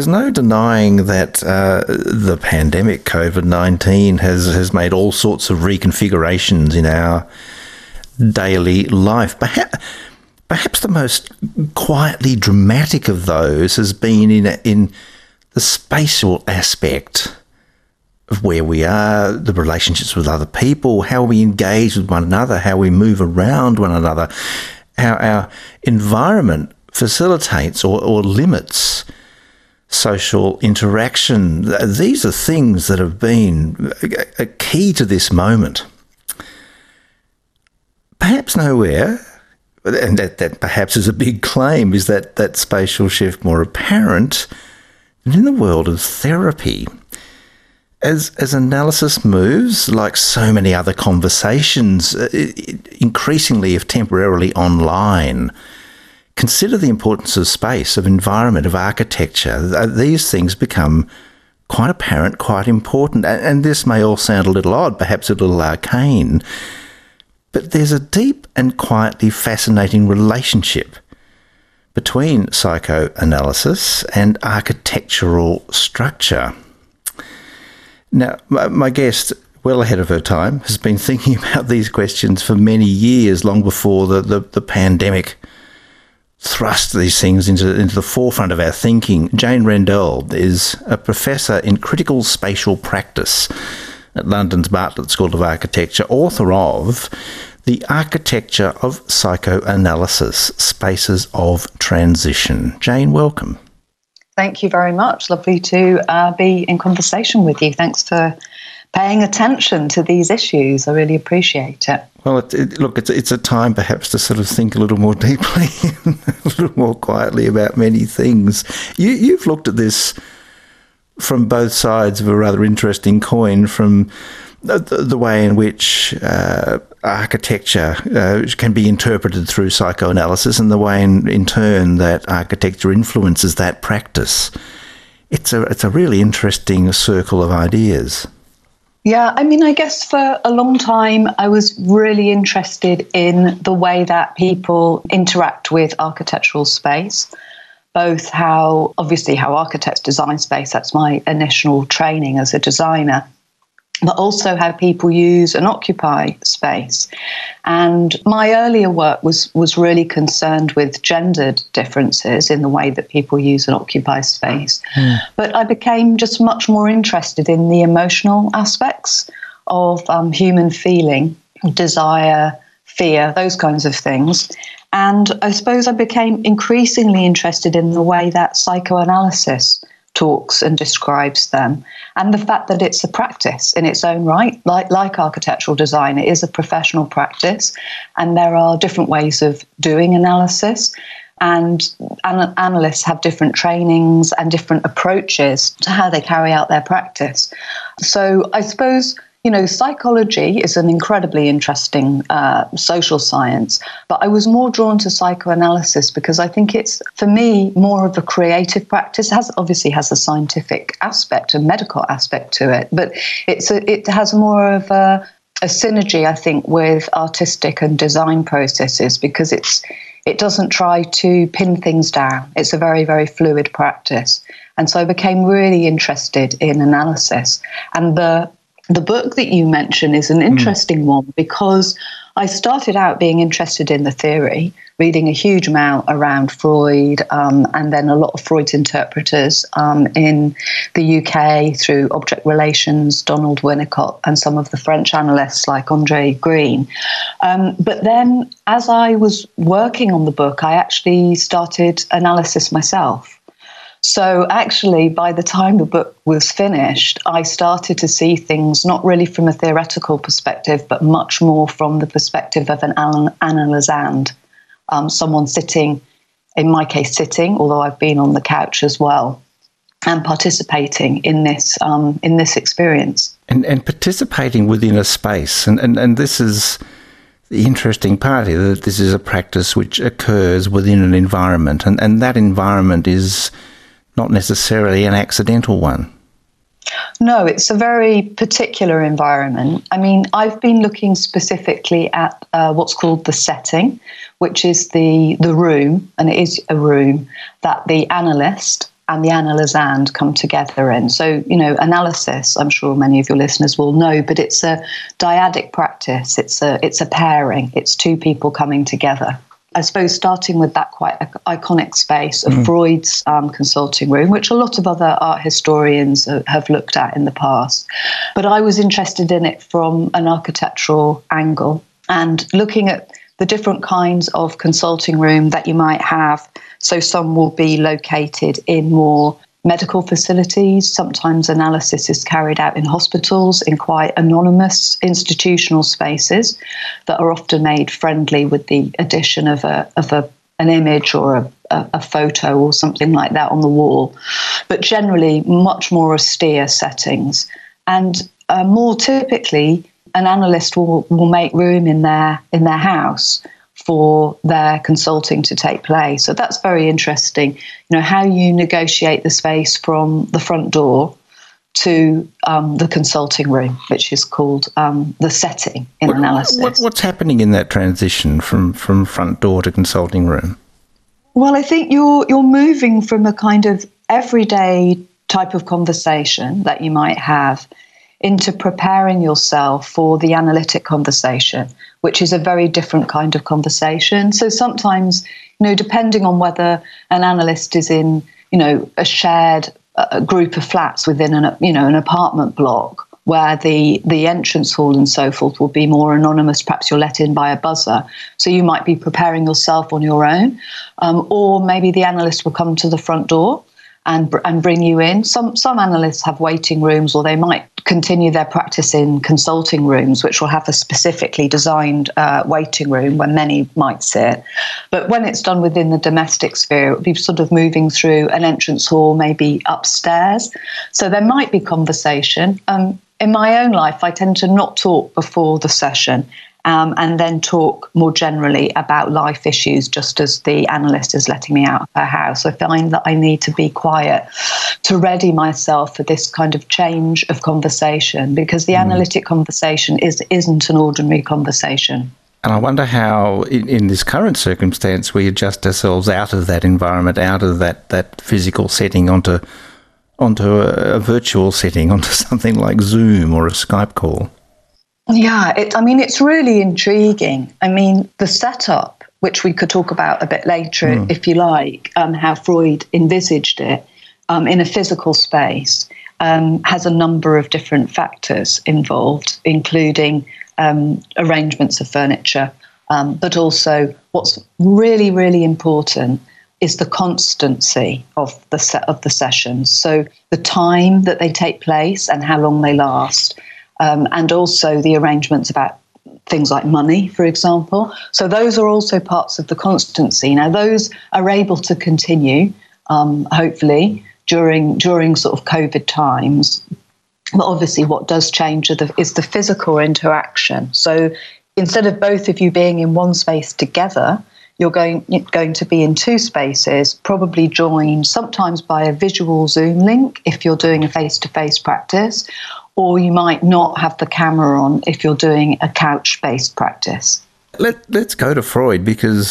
there's no denying that the pandemic, COVID-19, has made all sorts of reconfigurations in our daily life. Perhaps the most quietly dramatic of those has been in the spatial aspect of where we are, the relationships with other people, how we engage with one another, how we move around one another, how our environment facilitates or limits social interaction. These are things that have been a key to this moment. Perhaps nowhere, and that perhaps is a big claim, is that spatial shift more apparent than in the world of therapy. As analysis moves, like so many other conversations, increasingly, if temporarily, online, consider the importance of space, of environment, of architecture. These things become quite apparent, quite important. And this may all sound a little odd, perhaps a little arcane, but there's a deep and quietly fascinating relationship between psychoanalysis and architectural structure. Now, my guest, well ahead of her time, has been thinking about these questions for many years, long before the pandemic thrust these things into the forefront of our thinking. Jane Rendell is a professor in critical spatial practice at London's Bartlett School of Architecture, author of The Architecture of Psychoanalysis, Spaces of Transition. Jane, welcome. Thank you very much. Lovely to be in conversation with you. Thanks for paying attention to these issues. I really appreciate it. Well, it's a time perhaps to sort of think a little more deeply, a little more quietly about many things. You've looked at this from both sides of a rather interesting coin, from the way in which architecture can be interpreted through psychoanalysis, and the way in turn that architecture influences that practice. It's a really interesting circle of ideas. Yeah, I mean, I guess for a long time I was really interested in the way that people interact with architectural space, both how architects design space, that's my initial training as a designer, but also how people use and occupy space. And my earlier work was really concerned with gendered differences in the way that people use and occupy space. But I became just much more interested in the emotional aspects of human feeling, desire, fear, those kinds of things. And I suppose I became increasingly interested in the way that psychoanalysis talks and describes them, and the fact that it's a practice in its own right, like architectural design. It is a professional practice, and there are different ways of doing analysis, and analysts have different trainings and different approaches to how they carry out their practice. So I suppose, psychology is an incredibly interesting social science, but I was more drawn to psychoanalysis because I think it's, for me, more of a creative practice. It obviously has a scientific aspect, a medical aspect to it, but it has more of a synergy, I think, with artistic and design processes, because it doesn't try to pin things down. It's a very, very fluid practice. And so I became really interested in analysis. And the book that you mentioned is an interesting one, because I started out being interested in the theory, reading a huge amount around Freud, and then a lot of Freud's interpreters in the UK through object relations, Donald Winnicott, and some of the French analysts like André Green. But then as I was working on the book, I actually started analysis myself. So actually, by the time the book was finished, I started to see things not really from a theoretical perspective, but much more from the perspective of an analysand, someone sitting, in my case sitting, although I've been on the couch as well, and participating in this experience. And participating within a space, and this is the interesting part here, that this is a practice which occurs within an environment, and that environment is not necessarily an accidental one. No, it's a very particular environment. I mean, I've been looking specifically at what's called the setting, which is the room, and it is a room that the analyst and the analysand come together in. So, analysis, I'm sure many of your listeners will know, but it's a dyadic practice. It's a pairing. It's two people coming together. I suppose starting with that quite iconic space of Freud's consulting room, which a lot of other art historians have looked at in the past. But I was interested in it from an architectural angle and looking at the different kinds of consulting room that you might have. So some will be located in more medical facilities. Sometimes analysis is carried out in hospitals, in quite anonymous institutional spaces that are often made friendly with the addition of an image or a photo or something like that on the wall. But generally, much more austere settings. And more typically, an analyst will make room in their house for their consulting to take place. So that's very interesting, how you negotiate the space from the front door to the consulting room, which is called the setting in analysis. What's happening in that transition from front door to consulting room? Well, I think you're moving from a kind of everyday type of conversation that you might have into preparing yourself for the analytic conversation, which is a very different kind of conversation. So sometimes, depending on whether an analyst is in, a shared group of flats within an apartment block where the entrance hall and so forth will be more anonymous, perhaps you're let in by a buzzer. So you might be preparing yourself on your own, or maybe the analyst will come to the front door and bring you in. Some analysts have waiting rooms, or they might continue their practice in consulting rooms, which will have a specifically designed waiting room where many might sit. But when it's done within the domestic sphere, it would be sort of moving through an entrance hall, maybe upstairs. So there might be conversation. In my own life, I tend to not talk before the session. And then talk more generally about life issues, just as the analyst is letting me out of her house. I find that I need to be quiet to ready myself for this kind of change of conversation, because the analytic conversation isn't an ordinary conversation. And I wonder how, in this current circumstance, we adjust ourselves out of that environment, out of that physical setting onto a virtual setting, onto something like Zoom or a Skype call. Yeah, it's really intriguing. The setup, which we could talk about a bit later, if you like, how Freud envisaged it in a physical space, has a number of different factors involved, including arrangements of furniture, but also what's really, really important is the constancy of the sessions. So the time that they take place and how long they last. And also the arrangements about things like money, for example. So those are also parts of the constancy. Now, those are able to continue, hopefully, during sort of COVID times. But obviously what does change is the physical interaction. So instead of both of you being in one space together, you're going to be in two spaces, probably joined sometimes by a visual Zoom link if you're doing a face-to-face practice, or you might not have the camera on if you're doing a couch-based practice. Let's go to Freud,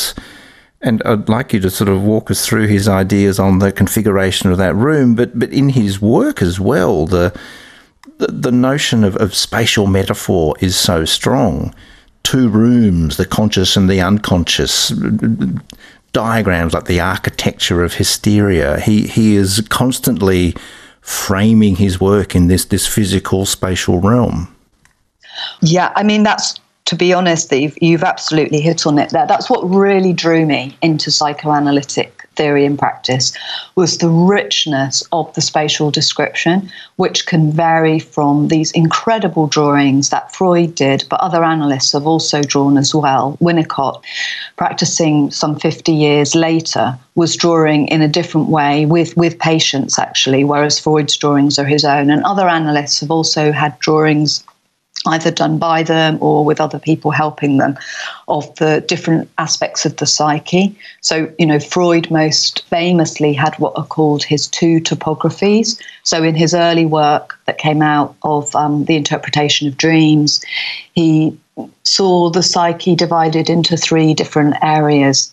and I'd like you to sort of walk us through his ideas on the configuration of that room, but in his work as well, the notion of spatial metaphor is so strong. Two rooms, the conscious and the unconscious, diagrams like the architecture of hysteria. He is constantly framing his work in this physical spatial realm. Yeah, that's, to be honest, you've absolutely hit on it there. That's what really drew me into psychoanalytic theory and practice, was the richness of the spatial description, which can vary from these incredible drawings that Freud did, but other analysts have also drawn as well. Winnicott, practicing some 50 years later, was drawing in a different way with patients, actually, whereas Freud's drawings are his own. And other analysts have also had drawings either done by them or with other people helping them, of the different aspects of the psyche. So, Freud most famously had what are called his two topographies. So in his early work that came out of the interpretation of dreams, he saw the psyche divided into three different areas: the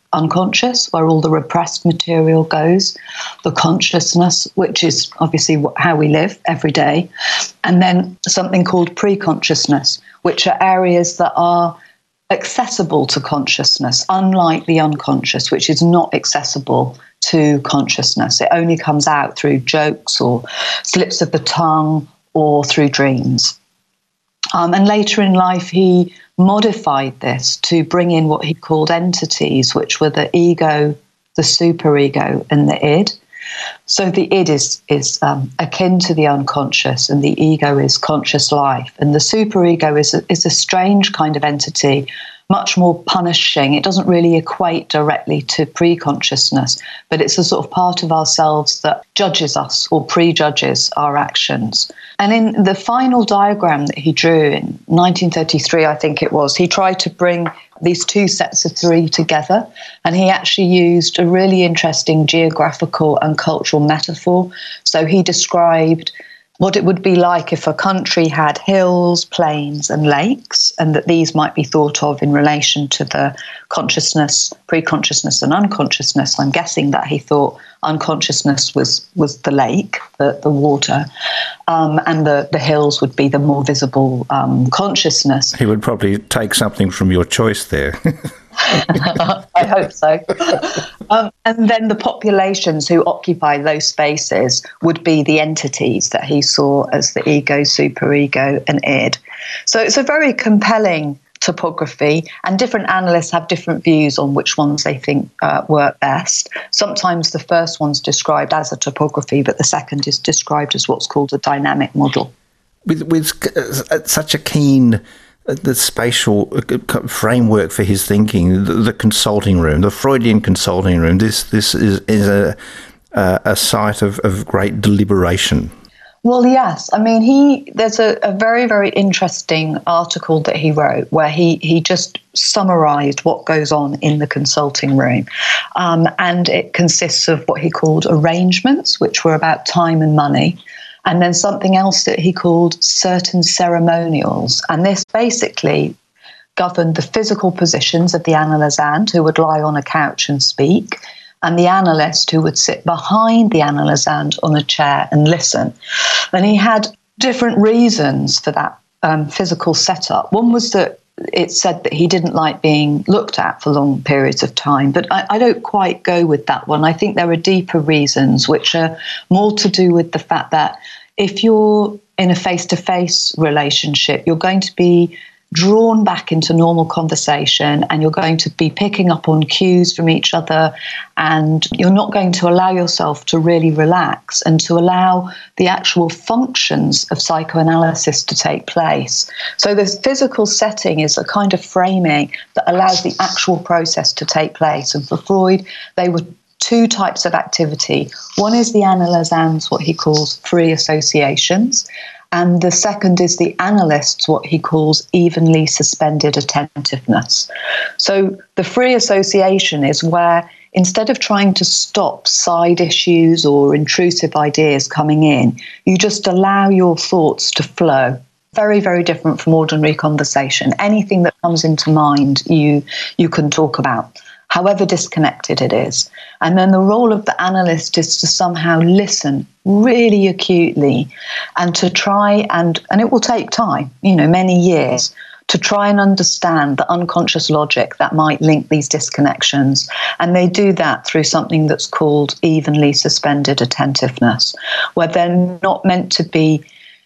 unconscious, where all the repressed material goes, the consciousness, which is obviously how we live every day, and then something called pre-consciousness, which are areas that are accessible to consciousness, unlike the unconscious, which is not accessible to consciousness. It only comes out through jokes or slips of the tongue or through dreams. And later in life, he modified this to bring in what he called entities, which were the ego, the superego, and the id. So the id is akin to the unconscious, and the ego is conscious life. And the superego is a strange kind of entity, much more punishing. It doesn't really equate directly to pre-consciousness, but it's a sort of part of ourselves that judges us or prejudges our actions. And in the final diagram that he drew in 1933, I think it was, he tried to bring these two sets of three together, and he actually used a really interesting geographical and cultural metaphor. So he described what it would be like if a country had hills, plains, and lakes, and that these might be thought of in relation to the consciousness, pre-consciousness, and unconsciousness. I'm guessing that he thought unconsciousness was the lake, the water, and the hills would be the more visible consciousness. He would probably take something from your choice there. I hope so. And then the populations who occupy those spaces would be the entities that he saw as the ego, superego, and id. So it's a very compelling topography, and different analysts have different views on which ones they think work best. Sometimes the first one's described as a topography, but the second is described as what's called a dynamic model. With such a keen the spatial framework for his thinking, the consulting room, the Freudian consulting room, this is a site of great deliberation. Well, yes. I mean, there's a very, very interesting article that he wrote where he just summarized what goes on in the consulting room. And it consists of what he called arrangements, which were about time and money, and then something else that he called certain ceremonials. And this basically governed the physical positions of the analysand, who would lie on a couch and speak, and the analyst, who would sit behind the analysand on a chair and listen. And he had different reasons for that physical setup. One was that it said that he didn't like being looked at for long periods of time, but I don't quite go with that one. I think there are deeper reasons, which are more to do with the fact that if you're in a face-to-face relationship, you're going to be drawn back into normal conversation, and you're going to be picking up on cues from each other, and you're not going to allow yourself to really relax and to allow the actual functions of psychoanalysis to take place. So this physical setting is a kind of framing that allows the actual process to take place. And for Freud, they were two types of activity. One is the analysand's, what he calls free associations, and the second is the analyst's, what he calls evenly suspended attentiveness. So the free association is where, instead of trying to stop side issues or intrusive ideas coming in, you just allow your thoughts to flow. Very, very different from ordinary conversation. Anything that comes into mind, you can talk about, however disconnected it is. And then the role of the analyst is to somehow listen really acutely and to try and it will take time, many years, to try and understand the unconscious logic that might link these disconnections. And they do that through something that's called evenly suspended attentiveness, where they're not meant to be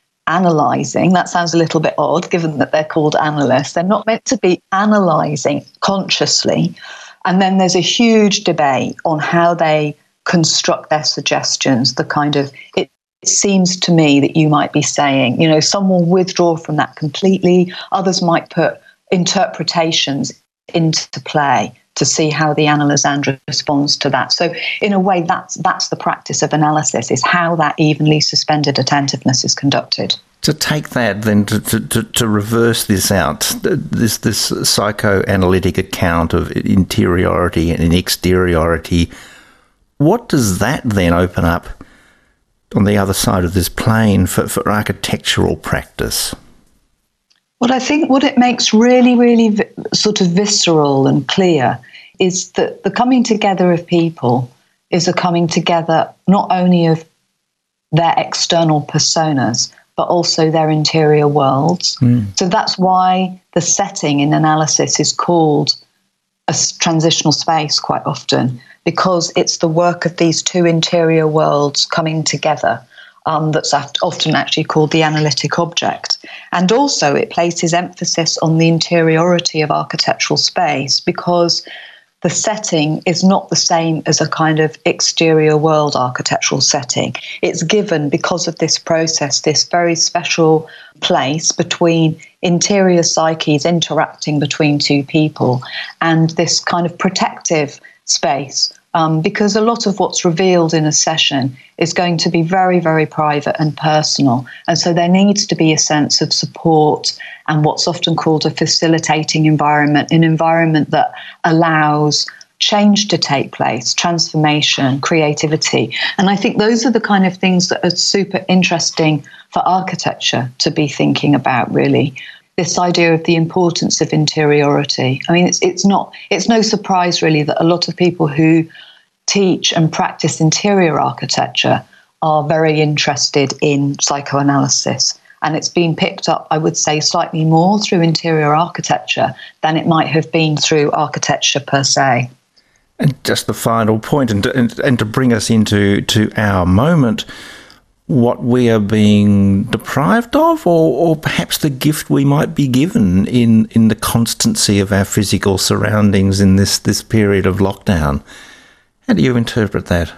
analysing. That sounds a little bit odd, given that they're called analysts. They're not meant to be analysing consciously. And then there's a huge debate on how they construct their suggestions, the kind of, it seems to me that you might be saying, some will withdraw from that completely, others might put interpretations into play to see how the analysand responds to that. So in a way, that's the practice of analysis, is how that evenly suspended attentiveness is conducted. To take that then, to reverse this out, this psychoanalytic account of interiority and exteriority, what does that then open up on the other side of this plane for architectural practice? Well, I think what it makes really, really sort of visceral and clear is that the coming together of people is a coming together not only of their external personas, but also their interior worlds. So that's why the setting in analysis is called a transitional space quite often, because it's the work of these two interior worlds coming together. That's often actually called the analytic object. And also it places emphasis on the interiority of architectural space, because the setting is not the same as a kind of exterior world architectural setting. It's given, because of this process, this very special place between interior psyches interacting between two people, and this kind of protective space. Because a lot of what's revealed in a session is going to be very, very private and personal. And so there needs to be a sense of support and what's often called a facilitating environment, an environment that allows change to take place, transformation, creativity. And I think those are the kind of things that are super interesting for architecture to be thinking about, really. This idea of the importance of interiority. I mean, it's no surprise really that a lot of people who teach and practice interior architecture are very interested in psychoanalysis. And it's been picked up, I would say, slightly more through interior architecture than it might have been through architecture per se. And just the final point, and to bring us into our moment, what we are being deprived of, or perhaps the gift we might be given in the constancy of our physical surroundings in this period of lockdown. How do you interpret that?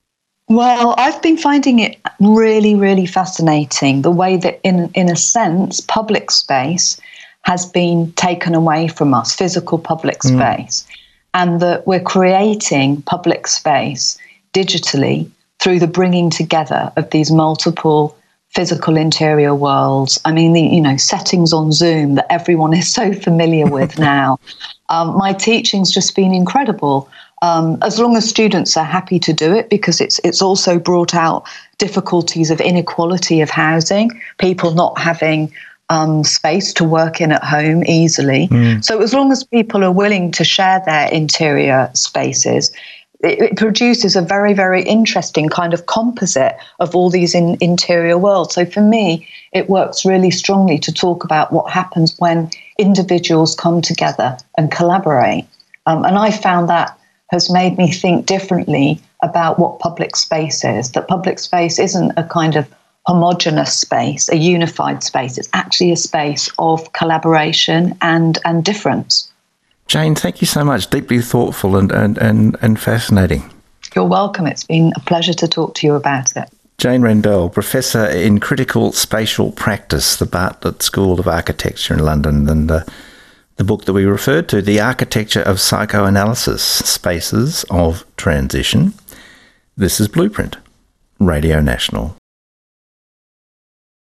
Well, I've been finding it really, really fascinating, the way that in a sense, public space has been taken away from us, physical public space, and that we're creating public space digitally through the bringing together of these multiple physical interior worlds. I mean, the settings on Zoom that everyone is so familiar with now. My teaching's just been incredible. As long as students are happy to do it, because it's also brought out difficulties of inequality of housing, people not having space to work in at home easily. So as long as people are willing to share their interior spaces, it produces a very, very interesting kind of composite of all these interior worlds. So for me, it works really strongly to talk about what happens when individuals come together and collaborate. And I found that has made me think differently about what public space is, that public space isn't a kind of homogenous space, a unified space. It's actually a space of collaboration and difference. Jane, thank you so much. Deeply thoughtful and fascinating. You're welcome. It's been a pleasure to talk to you about it. Jane Rendell, Professor in Critical Spatial Practice, the Bartlett School of Architecture in London, and the book that we referred to, The Architecture of Psychoanalysis, Spaces of Transition. This is Blueprint, Radio National.